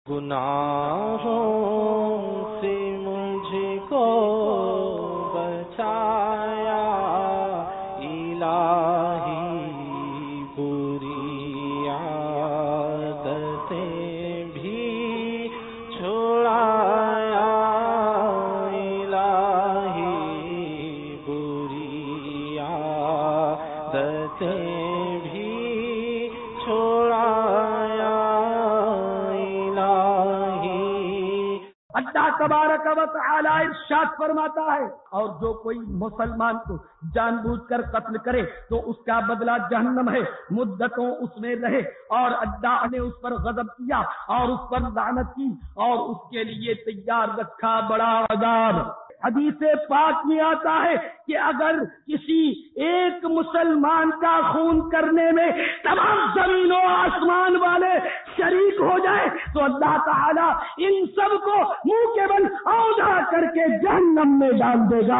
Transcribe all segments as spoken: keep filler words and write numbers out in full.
گناہوں سے مجھ کو بچایا الہی، بری عادتیں بھی چھڑایا الہی، بری عادتیں بھی چھڑایا اللہ تبارک و تعالی ارشاد فرماتا ہے، اور جو کوئی مسلمان کو جان بوجھ کر قتل کرے تو اس کا بدلہ جہنم ہے، مدتوں اس میں رہے، اور اللہ نے اس پر غضب کیا اور اس پر لعنت کی اور اس کے لیے تیار رکھا بڑا عذاب۔ حدیث پاک میں آتا ہے کہ اگر کسی ایک مسلمان کا خون کرنے میں تمام زمین و آسمان والے شریک ہو جائے تو اللہ تعالیٰ ان سب کو منہ کے بل اوجھا کر کے جہنم میں ڈال دے گا۔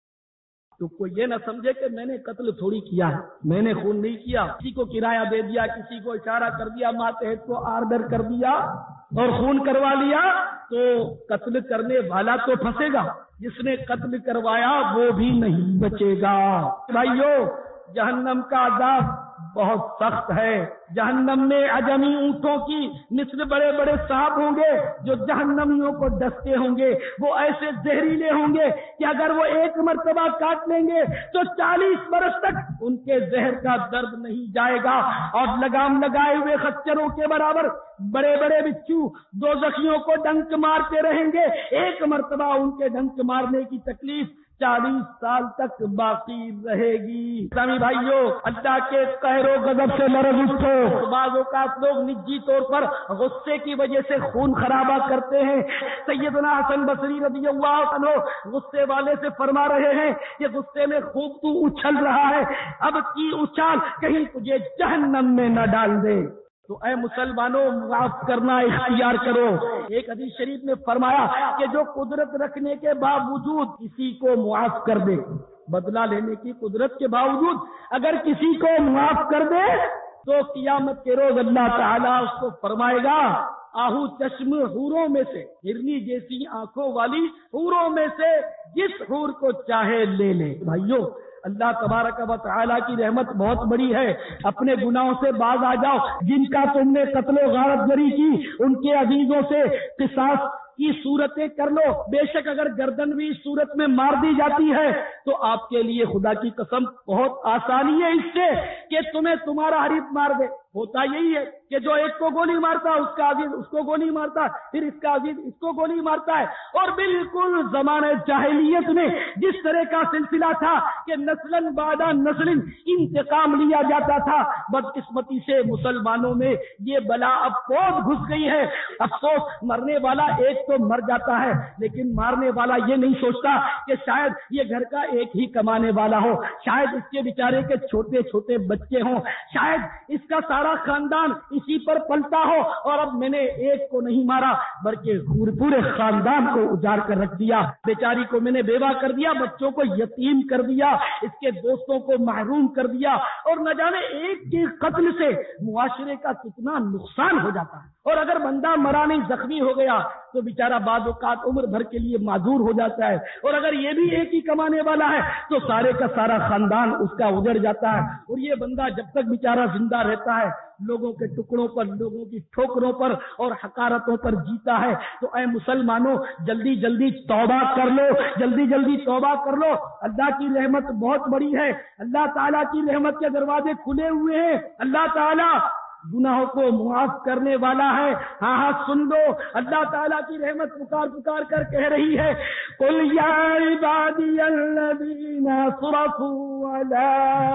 تو کوئی یہ نہ سمجھے کہ میں نے قتل تھوڑی کیا ہے، میں نے خون نہیں کیا، کسی کو کرایہ دے دیا، کسی کو اشارہ کر دیا، ماتحت کو آرڈر کر دیا اور خون کروا لیا تو قتل کرنے والا تو پھنسے گا، جس نے قتل کروایا وہ بھی نہیں بچے گا۔ بھائیو، جہنم کا عذاب بہت سخت ہے۔ جہنم میں عجمی اونٹوں کی مثل بڑے بڑے سانپ ہوں گے جو جہنمیوں کو ڈستے ہوں گے، وہ ایسے زہریلے ہوں گے کہ اگر وہ ایک مرتبہ کاٹ لیں گے تو چالیس برس تک ان کے زہر کا درد نہیں جائے گا، اور لگام لگائے ہوئے خچروں کے برابر بڑے بڑے بچھو دوزخیوں کو ڈنک مارتے رہیں گے، ایک مرتبہ ان کے ڈنک مارنے کی تکلیف چالیس سال تک باقی رہے گی۔ اسلامی بھائیو، اللہ کے قہر و غضب سے لرز اٹھو۔ بعض اوقات لوگ نجی طور پر غصے کی وجہ سے خون خرابہ کرتے ہیں۔ سیدنا حسن بصری رضی اللہ عنہ غصے والے سے فرما رہے ہیں کہ غصے میں خوب تو اچھل رہا ہے، اب کی اچھال کہیں تجھے جہنم میں نہ ڈال دے۔ تو اے مسلمانوں، معاف کرنا اختیار کرو۔ ایک حدیث شریف میں فرمایا کہ جو قدرت رکھنے کے باوجود کسی کو معاف کر دے، بدلہ لینے کی قدرت کے باوجود اگر کسی کو معاف کر دے تو قیامت کے روز اللہ تعالیٰ اس کو فرمائے گا آہو چشم حوروں میں سے، ہرنی جیسی آنکھوں والی حوروں میں سے جس حور کو چاہے لے لے۔ بھائیو، اللہ تبارک و تعالیٰ کی رحمت بہت بڑی ہے، اپنے گناہوں سے باز آ جاؤ۔ جن کا تم نے قتل و غارت گری کی ان کے عزیزوں سے قصاص کی صورتیں کر لو، بے شک اگر گردن بھی اس صورت میں مار دی جاتی ہے تو آپ کے لیے خدا کی قسم بہت آسانی ہے اس سے کہ تمہیں تمہارا حریف مار دے۔ ہوتا یہی ہے کہ جو ایک کو گولی مارتا اس کا عزیز اس کو گولی مارتا، پھر اس کا عزیز اس کو گولی مارتا ہے، اور بالکل زمانہ جاہلیت میں جس طرح کا سلسلہ تھا کہ نسلاً بعد نسل انتقام لیا جاتا تھا، بدقسمتی سے مسلمانوں میں یہ بلا اب بہت گھس گئی ہے۔ افسوس، مرنے والا ایک تو مر جاتا ہے لیکن مارنے والا یہ نہیں سوچتا کہ شاید یہ گھر کا ایک ہی کمانے والا ہو، شاید اس کے بیچارے کے چھوٹے چھوٹے بچے ہوں، شاید اس کا سارا خاندان اسی پر پلتا ہو، اور اب میں نے ایک کو نہیں مارا بلکہ پورے خاندان کو اجاڑ کر رکھ دیا، بیچاری کو میں نے بیوہ کر دیا، بچوں کو یتیم کر دیا، اس کے دوستوں کو محروم کر دیا، اور نہ جانے ایک کے قتل سے معاشرے کا کتنا نقصان ہو جاتا ہے۔ اور اگر بندہ مرا نہیں زخمی ہو گیا تو بیچارہ بعض اوقات عمر بھر کے لیے معذور ہو جاتا ہے، اور اگر یہ بھی ایک ہی کمانے والا ہے تو سارے کا سارا خاندان اس کا اجڑ جاتا ہے، اور یہ بندہ جب تک بیچارہ زندہ رہتا ہے لوگوں کے ٹکڑوں پر، لوگوں کی ٹھوکروں پر اور حقارتوں پر جیتا ہے۔ تو اے مسلمانوں، جلدی جلدی توبہ کر لو، جلدی جلدی توبہ کر لو، اللہ کی رحمت بہت بڑی ہے، اللہ تعالیٰ کی رحمت کے دروازے کھلے ہوئے ہیں، اللہ تعالیٰ گناہوں کو معاف کرنے والا ہے۔ ہاں ہاں سن لو، اللہ تعالیٰ کی رحمت پکار پکار کر کہہ رہی ہے، قُلْ يَا عِبَادِيَ الَّذِينَ أَسْرَفُوا عَلَىٰ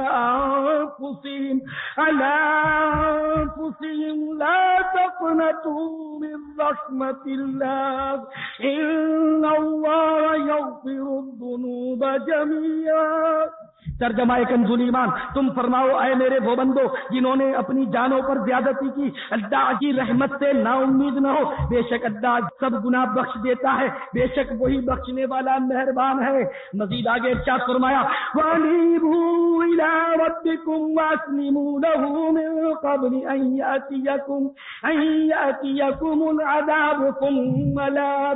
أَنفُسِهِمْ عَلَىٰ أَنفُسِهِمْ لَا تَقْنَطُوا مِن رَّحْمَةِ اللَّهِ إِنَّ اللَّهَ يَغْفِرُ الذُّنُوبَ جَمِيعًا۔ ترجمہ کنزُ ایمان، تم فرماؤ اے میرے وہ بندو جنہوں نے اپنی جانوں پر زیادتی کی، اللہ کی رحمت سے نا امید نہ ہو، بے شک اللہ سب گناہ بخش دیتا ہے، بے شک وہی بخشنے والا مہربان ہے۔ مزید آگے ارشاد فرمایا وَأَنِيبُوا وأنيبوا إلى ربكم وأسلموا له من قبل أن يأتيكم أن يأتيكم العذاب ثم لا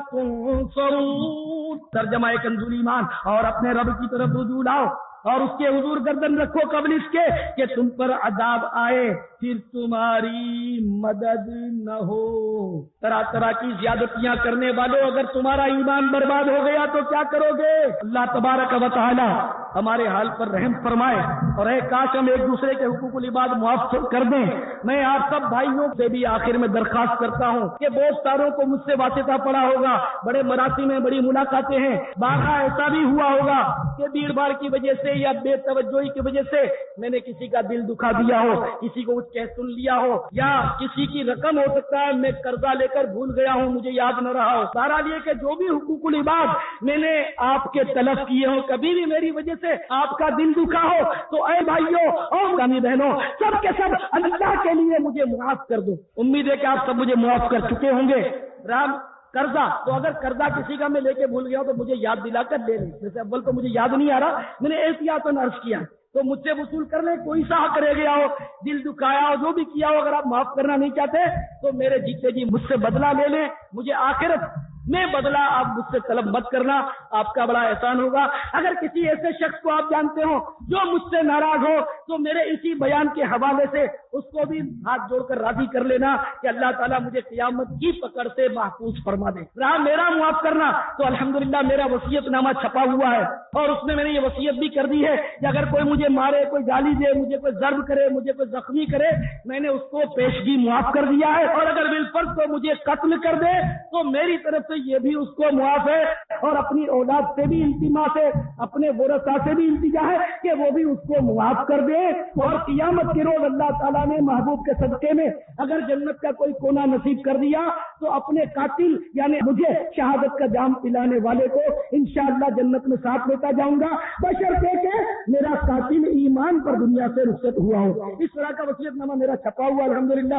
تنصرون. ترجمہ کنز ایمان. اور اپنے رب کی طرف رجوع لاؤ اور اس کے حضور گردن رکھو قبل اس کے کہ تم پر عذاب آئے پھر تمہاری مدد نہ ہو. طرح طرح کی زیادتیاں کرنے والوں اگر تمہارا ایمان برباد ہو گیا تو کیا کرو گے؟ اللہ تبارک و تعالی ہمارے حال پر رحم فرمائے اور اے کاش ہم ایک دوسرے کے حقوق العباد معاف کر دیں. میں آپ سب بھائیوں سے بھی آخر میں درخواست کرتا ہوں کہ بہت ساروں کو مجھ سے واسطہ پڑا ہوگا, بڑے مراسم میں بڑی ملاقاتیں ہیں, باقا ایسا بھی ہوا ہوگا کہ بھیڑ بھاڑ کی وجہ سے یا بے توجہی کی وجہ سے میں نے کسی کا دل دکھا دیا ہو, کسی کو کچھ کہہ سن لیا ہو, یا کسی کی رقم ہو سکتا ہے میں قرضہ لے کر بھول گیا ہوں, مجھے یاد نہ رہا ہو. بہرحال یہ کہ جو بھی حقوق العباد میں نے آپ کے تلف کیے ہوں, کبھی بھی میری وجہ سے آپ کا دل دکھا ہو تو اے بھائیوں اور گامی بہنوں سب کے سب اللہ کے لیے مجھے معاف کر دو. امید ہے کہ آپ سب مجھے معاف کر چکے ہوں گے. رام قرضہ تو اگر قرضہ کسی کا میں لے کے بھول گیا ہوں تو مجھے یاد دلا کر لے لیں. جیسے اول تو مجھے یاد نہیں آ رہا, میں نے احتیاطاً عرض کیا تو مجھ سے وصول کر لیں. کوئی سا حق رہ گیا ہو, دل دکھایا ہو, جو بھی کیا ہو, اگر آپ معاف کرنا نہیں چاہتے تو میرے جیتے جی مجھ سے بدلہ لے لیں. مجھے آخرت میں بدلہ آپ مجھ سے طلب مت کرنا, آپ کا بڑا احسان ہوگا. اگر کسی ایسے شخص کو آپ جانتے ہو جو مجھ سے ناراض ہو تو میرے اسی بیان کے حوالے سے اس کو بھی ہاتھ جوڑ کر راضی کر لینا کہ اللہ تعالیٰ مجھے قیامت کی پکڑ سے محفوظ فرما دے. رہا میرا معاف کرنا تو الحمدللہ میرا وصیت نامہ چھپا ہوا ہے اور اس میں میں نے یہ وصیت بھی کر دی ہے کہ اگر کوئی مجھے مارے, کوئی گالی دے, مجھے کوئی ضرب کرے, مجھے کوئی زخمی کرے, میں نے اس کو پیشگی معاف کر دیا ہے. اور اگر بالفرض کو مجھے قتل کر دے تو میری طرف سے یہ بھی اس کو معاف ہے اور اپنی اولاد سے بھی التماس ہے, اپنے ورثاء سے بھی التجا ہے کہ وہ بھی اس کو معاف کر دے. اور قیامت کے روز اللہ تعالیٰ نے محبوب کے صدقے میں اگر جنت کا کوئی کونا نصیب کر دیا تو اپنے قاتل یعنی مجھے شہادت کا جام پلانے والے کو انشاءاللہ جنت میں ساتھ لیتا جاؤں گا, بشرطے کہ میرا قاتل ایمان پر دنیا سے رخصت ہوا ہو. اس طرح کا وصیت نامہ میرا چھپا ہوا الحمدللہ.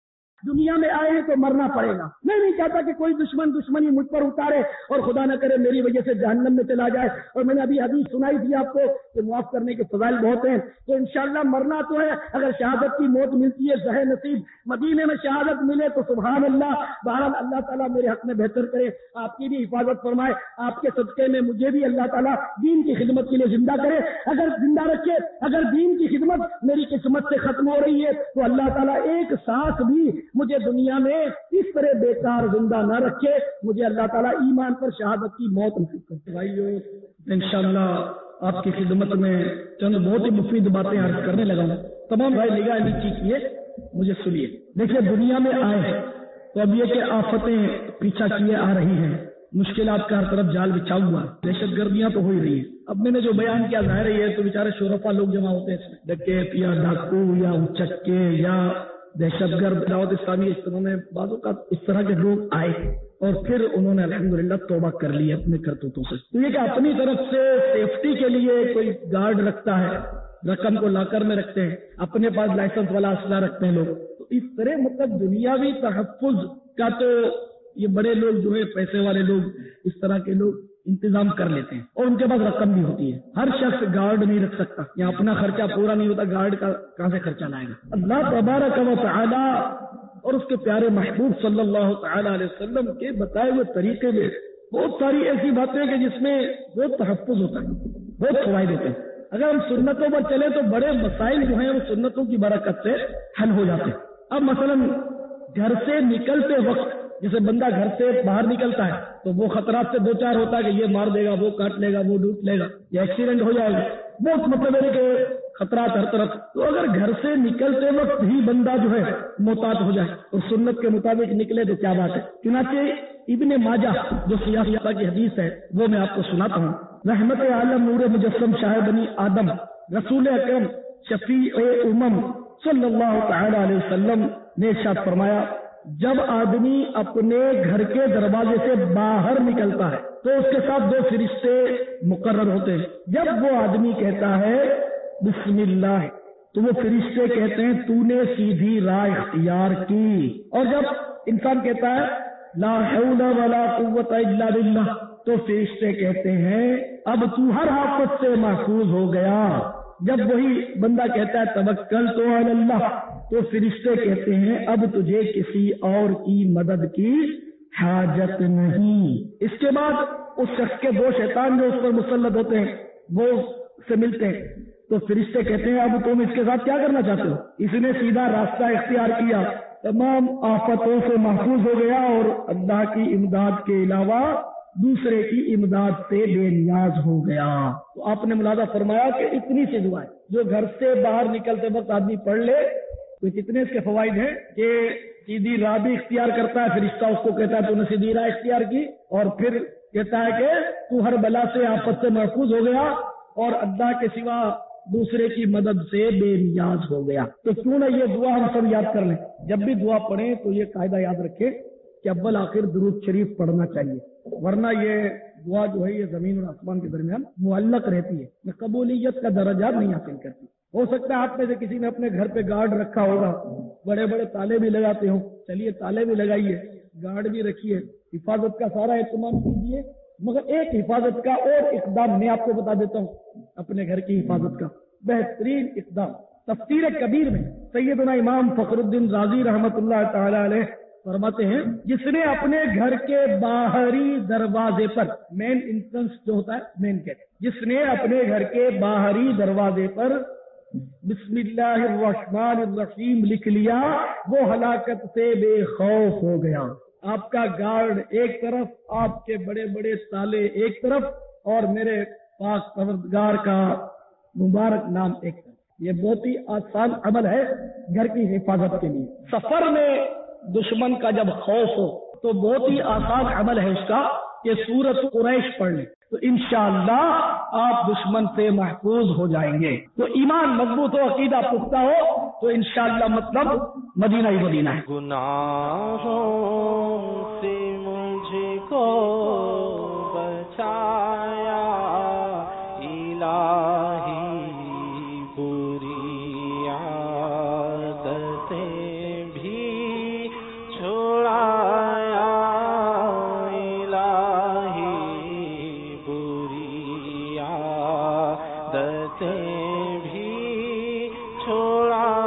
دنیا میں آئے ہیں تو مرنا پڑے گا. میں نہیں چاہتا کہ کوئی دشمن دشمنی مجھ پر اتارے اور خدا نہ کرے میری وجہ سے جہنم میں چلا جائے. اور میں نے ابھی حدیث سنائی تھی آپ کو کہ معاف کرنے کے فضائل بہت ہیں, تو انشاءاللہ مرنا تو ہے. اگر شہادت کی موت ملتی ہے زہ نصیب مدینے میں شہادت ملے تو سبحان اللہ. بہرحال اللہ تعالیٰ میرے حق میں بہتر کرے, آپ کی بھی حفاظت فرمائے, آپ کے صدقے میں مجھے بھی اللہ تعالیٰ دین کی خدمت کے لیے زندہ کرے. اگر زندہ رکھے, اگر دین کی خدمت میری قسمت سے ختم ہو رہی ہے تو اللہ تعالیٰ ایک سانس بھی مجھے دنیا میں اس طرح بیکار زندہ نہ رکھے. مجھے اللہ تعالیٰ ایمان پر شہادت کی موت نصیب کرے. بھائیو انشاءاللہ آپ کی خدمت میں چند بہت ہی مفید باتیں عرض کرنے لگا ہوں. تمام بھائی نگاہ نیچی کیے, مجھے سنیے. دیکھیے دنیا میں آئے ہیں تو اب یہ کہ آفتیں پیچھا کیے آ رہی ہیں, مشکلات کا ہر طرف جال بچھا ہوا, دہشت گردیاں تو ہو ہی رہی ہیں. اب میں نے جو بیان کیا ظاہر ہی ہے تو بیچارے شورفا لوگ جمع ہوتے ہیں اس میں, ڈکیت یا ڈاکو یا اچکے یا دہشت گرد دعوت اسلامی اجتماع میں بعضوں کا اس طرح کے لوگ آئے اور پھر انہوں نے الحمدللہ توبہ کر لی اپنے کرتوتوں سے. تو یہ کہ اپنی طرف سے سیفٹی کے لیے کوئی گارڈ رکھتا ہے, رقم کو لاکر میں رکھتے ہیں, اپنے پاس لائسنس والا اسلحہ رکھتے ہیں لوگ. تو اس طرح مطلب دنیاوی تحفظ کا تو یہ بڑے لوگ جو ہے پیسے والے لوگ اس طرح کے لوگ انتظام کر لیتے ہیں اور ان کے پاس رقم بھی ہوتی ہے. ہر شخص گارڈ نہیں رکھ سکتا, یا اپنا خرچہ پورا نہیں ہوتا, گارڈ کا کہاں سے خرچہ لائے گا. اللہ تبارک و تعالی اور اس کے پیارے محبوب صلی اللہ تعالی علیہ وسلم کے بتائے ہوئے طریقے میں بہت ساری ایسی باتیں کہ جس میں بہت تحفظ ہوتا ہے, بہت فوائد ہوتے ہیں. اگر ہم سنتوں پر چلیں تو بڑے مسائل جو ہیں وہ سنتوں کی برکت سے حل ہو جاتے ہیں. اب مثلا گھر سے نکلتے وقت جیسے بندہ گھر سے باہر نکلتا ہے تو وہ خطرات سے دو چار ہوتا ہے کہ یہ مار دے گا, وہ کاٹ لے گا, وہ ڈوٹ لے گا, یا ایکسیڈنٹ ہو جائے گا, بہت مطلب ہے کہ خطرات ہر طرف. تو اگر گھر سے نکلتے وقت ہی بندہ جو ہے محتاط ہو جائے اور سنت کے مطابق نکلے تو کیا بات ہے. چنانچہ ابن ماجہ جو سیاح کی حدیث ہے وہ میں آپ کو سناتا ہوں. رحمت عالم نور مجسم شاہ بنی آدم رسول اکرم شفیع امم صلی اللہ تعالی علیہ وسلم نے ارشاد فرمایا, جب آدمی اپنے گھر کے دروازے سے باہر نکلتا ہے تو اس کے ساتھ دو فرشتے مقرر ہوتے ہیں. جب وہ آدمی کہتا ہے بسم اللہ تو وہ فرشتے کہتے ہیں تو نے سیدھی راہ اختیار کی, اور جب انسان کہتا ہے لا حول ولا قوت الا باللہ تو فرشتے کہتے ہیں اب تو ہر آفت سے محفوظ ہو گیا. جب وہی بندہ کہتا ہے توکل تو علی اللہ، تو فرشتے کہتے ہیں اب تجھے کسی اور کی مدد کی حاجت نہیں۔ اس کے بعد اس شخص کے دو شیطان جو اس پر مسلط ہوتے ہیں وہ سے ملتے ہیں، تو فرشتے کہتے ہیں اب تم اس کے ساتھ کیا کرنا چاہتے ہو؟ اس نے سیدھا راستہ اختیار کیا، تمام آفتوں سے محفوظ ہو گیا اور اللہ کی امداد کے علاوہ دوسرے کی امداد سے بے نیاز ہو گیا۔ تو آپ نے ملاحظہ فرمایا کہ اتنی سی دعائیں جو گھر سے باہر نکلتے وقت آدمی پڑھ لے تو کتنے اس کے فوائد ہیں کہ سیدھی راہ بھی اختیار کرتا ہے، فرشتہ اس کو کہتا ہے تو نے سیدھی راہ اختیار کی، اور پھر کہتا ہے کہ تو ہر بلا سے آفت سے محفوظ ہو گیا اور اللہ کے سوا دوسرے کی مدد سے بے نیاز ہو گیا۔ تو کیوں نہ یہ دعا ہم سب یاد کر لیں، جب بھی دعا پڑھیں تو یہ قاعدہ یاد رکھیں کہ اول آخر درود شریف پڑھنا چاہیے، ورنہ یہ دعا جو ہے یہ زمین اور آسمان کے درمیان معلق رہتی ہے، یہ قبولیت کا درجہ نہیں حاصل کرتی۔ ہو سکتا ہے آپ میں سے کسی نے اپنے گھر پہ گارڈ رکھا ہوگا، بڑے بڑے تالے بھی لگاتے ہوں، چلیے تالے بھی لگائیے، گارڈ بھی رکھیے، حفاظت کا سارا اہتمام کیجیے، مگر ایک حفاظت کا اور اقدام میں آپ کو بتا دیتا ہوں اپنے گھر کی حفاظت کا بہترین اقدام۔ تفسیر کبیر میں سیدنا امام فخر الدین رازی رحمت اللہ تعالی علیہ فرماتے ہیں جس نے اپنے گھر کے باہری دروازے پر، مین انٹرنس جو ہوتا ہے مین گیٹ، جس نے اپنے گھر کے باہری دروازے پر بسم اللہ الرحمن الرحیم لکھ لیا وہ ہلاکت سے بے خوف ہو گیا۔ آپ کا گارڈ ایک طرف، آپ کے بڑے بڑے تالے ایک طرف، اور میرے پاک پروردگار کا مبارک نام ایک طرف۔ یہ بہت ہی آسان عمل ہے گھر کی حفاظت کے لیے۔ سفر میں دشمن کا جب خوف ہو تو بہت ہی آسان عمل ہے اس کا کہ سورۃ قریش پڑھ لیں، تو انشاءاللہ آپ دشمن سے محفوظ ہو جائیں گے۔ تو ایمان مضبوط ہو، عقیدہ پختہ ہو تو انشاءاللہ مطلب مدینہ ہی مدینہ ہے۔ گناہوں سے مجھ کو بچایا الہی، بری عادتیں بھی چھڑایا الہی، بری عادتیں بھی چھڑایا